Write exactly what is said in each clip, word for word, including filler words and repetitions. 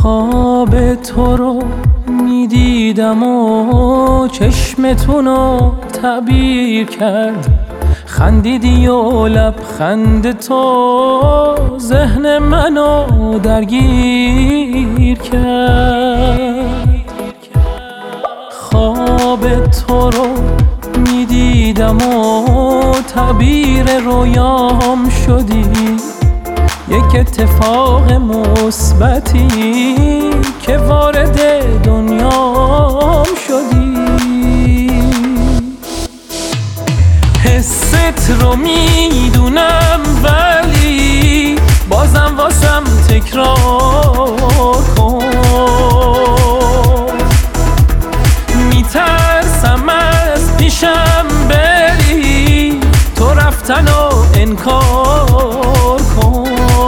خواب تو رو میدیدم و چشمتونو تعبیر کرد، خندیدی و لبخند تو ذهن منو درگیر کرد. خواب تو رو میدیدم و تعبیر رویام شدی، یک اتفاق مثبتی که وارد دنیام شدی. حست رو میدونم ولی بازم واسم تکرار کن. میترسم از پیشم بری، تو رفتن و انکار کن.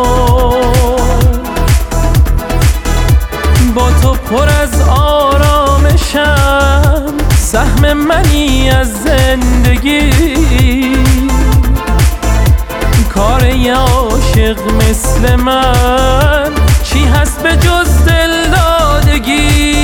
با تو پر از آرامشم، سهم منی از زندگی. کار یه عاشق مثل من چی هست به جز دلدادگی؟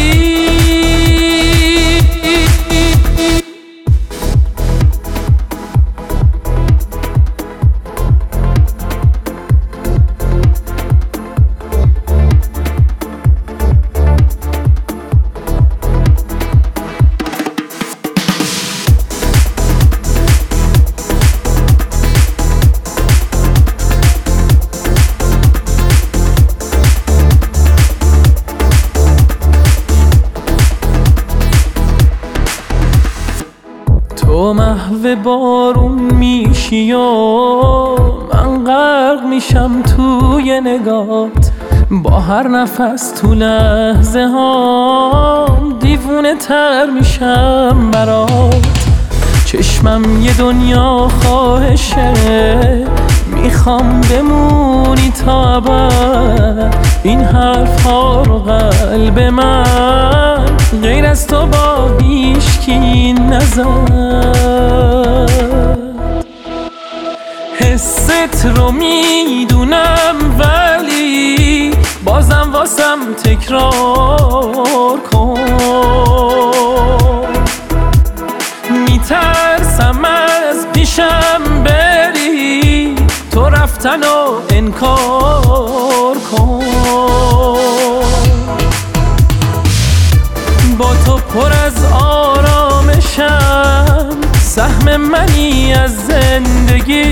تو محو بارون میشی و من غرق میشم توی نگات. با هر نفس تو لحظه هام دیوونه تر میشم برات. چشمم یه دنیا خواهشه، میخوام بمونی تا ابد. این حرف ها رو قلب من غیر از تو با هیچکی نزد. حست رو میدونم ولی بازم واسم تکرار کن. میترسم از پیشم بری، تو رفتن و انکار کن. با تو پر از آرامشم، سهم منی از زندگی.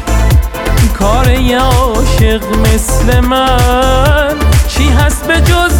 کار یه عاشق مثل من چی هست به جز